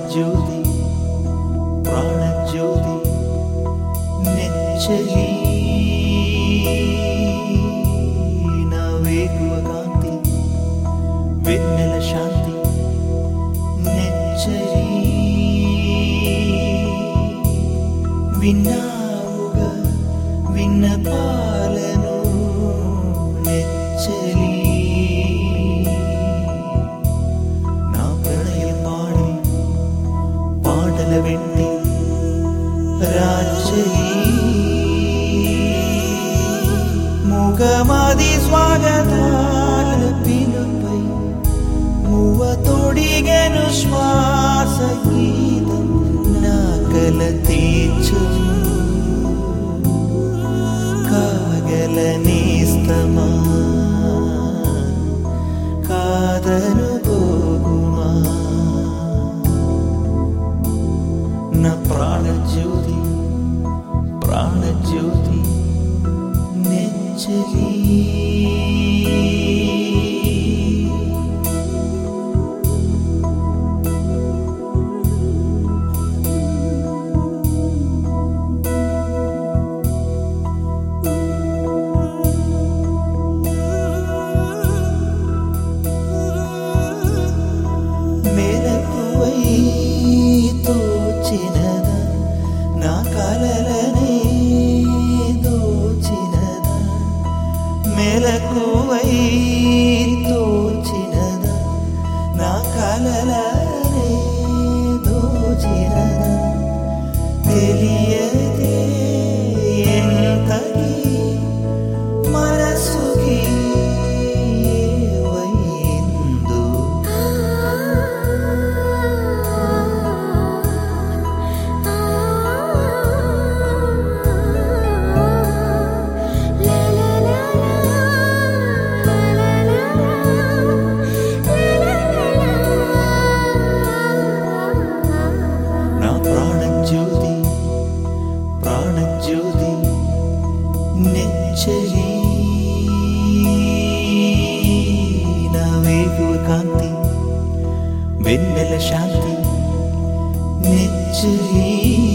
ప్రాణజ్యోతి ప్రాణజ్యోతి నెచ్చలి నా వేకువ కాంతి వెన్నెల శాంతి నెచ్చలి విన్నావుగా విన్నపాలను నెచ్చలి నా ప్రణయ పాడి పాటల వెండి రాజలి ముగమాది స్వాగతాల పిలుపై మువ్వ తొడిగెను శ్వాస గీతం నా కల తీర్చు కాగల నేస్తమా కాదను పోగుమా నా ప్రాణజ్యోతి ప్రాణజ్యోతి నెచ్చలి మెలకువై తోచినదా నా కలలనే దోచినదా మెలకువై తోచినదా నా కలలనే దోచినదా తెలియదే ఎంతకి మనసుకి ఏవైందో నా ప్రాణజ్యోతి ప్రాణజ్యోతి నెచ్చలి నా వేకువ కాంతి వెన్నెల శాంతి నెచ్చలి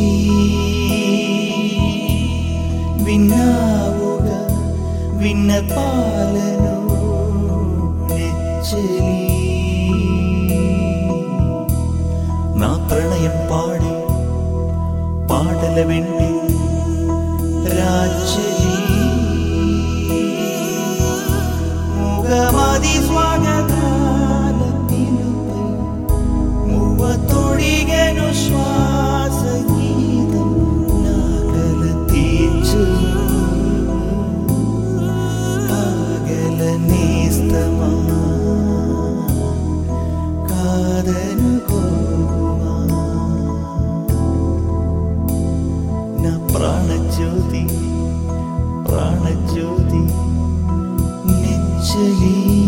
విన్నావుగా విన్నపాలను నెచ్చలి నా ప్రణయం పాడి పాటల వెండి రాజలి ముగమాది స్వాగతాల పిలుపై మువ్వ తొడిగెను శ్వాస గీతం నా కల తీర్చు కాగల నేస్తమా కాదనుకోమా నా ప్రాణజ్యోతి ప్రాణజ్యోతి నెచ్చలి